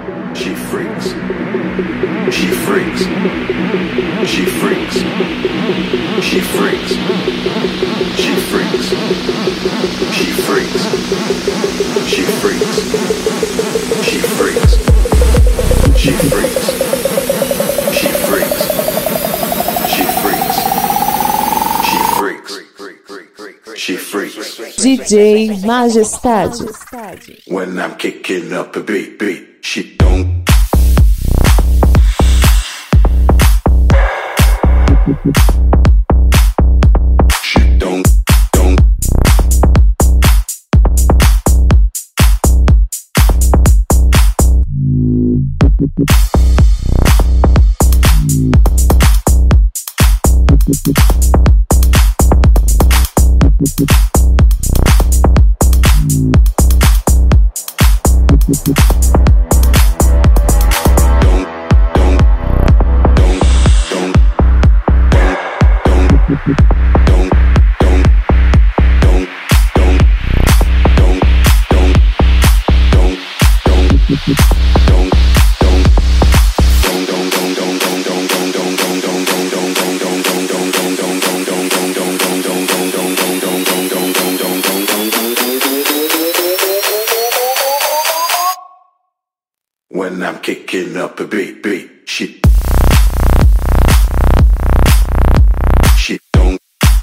She freaks. She freaks. She freaks. She freaks. She freaks. She freaks. She freaks. She freaks. She freaks. She freaks. She freaks. She freaks. DJ Majestade. When I'm kicking up a beat, she don't. She don't. When I'm kicking up a beat, she don't.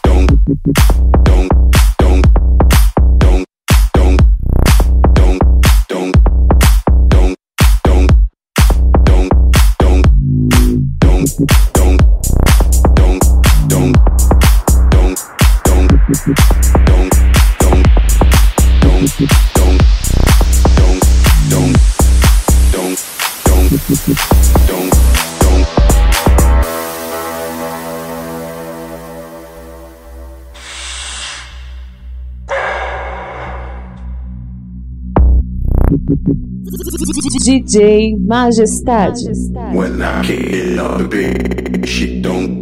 DJ Majestade. When I'm kicking up a beat, she don't.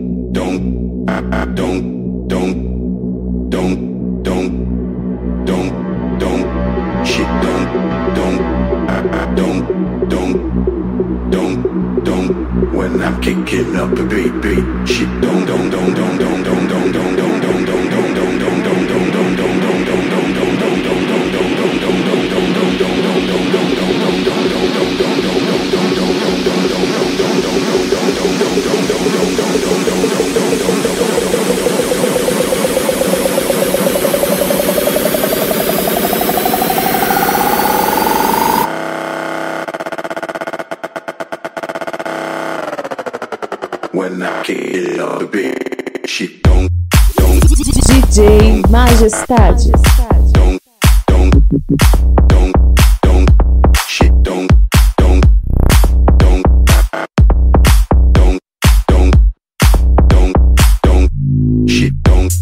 She don't. When I'm kicking up a beat, she don't. When I kick up a beat, she don't. DJ Majestade. Don't. She don't. She don't.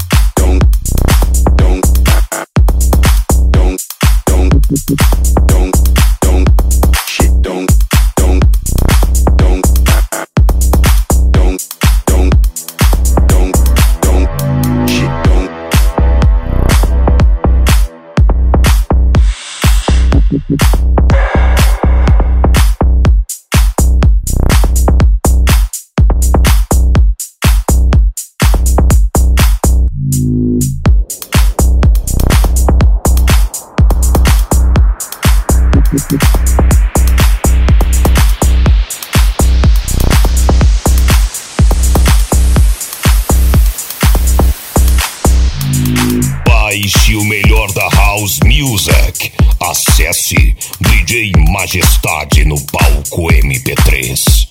Baixe o melhor da House Music. Acesse DJ Majestade no palco MP3.